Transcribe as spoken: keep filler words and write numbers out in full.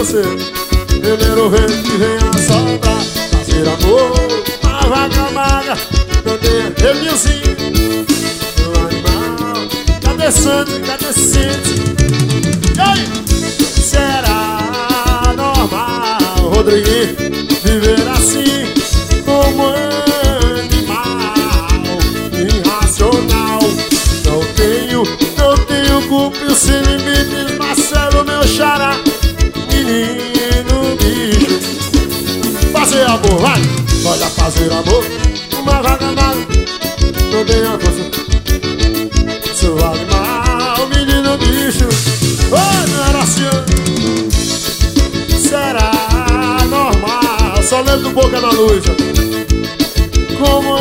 você. Primeiro vem que vem a sobra, fazer amor, uma vaca magra, cadê Emilzinho, meu animal, cadê Sandy, cadê Cindy? E aí? Será normal, Rodriguinho, viver assim como animal irracional? Não tenho, não tenho culpa sem limites, Marcelo, meu xará, menino bicho. Fazer amor, vai! Olha, fazer amor, uma vaga magra, não tem a força, seu animal, menino bicho. Oi, meu Horaciano, será normal? Só lembro do Boca na Luz, como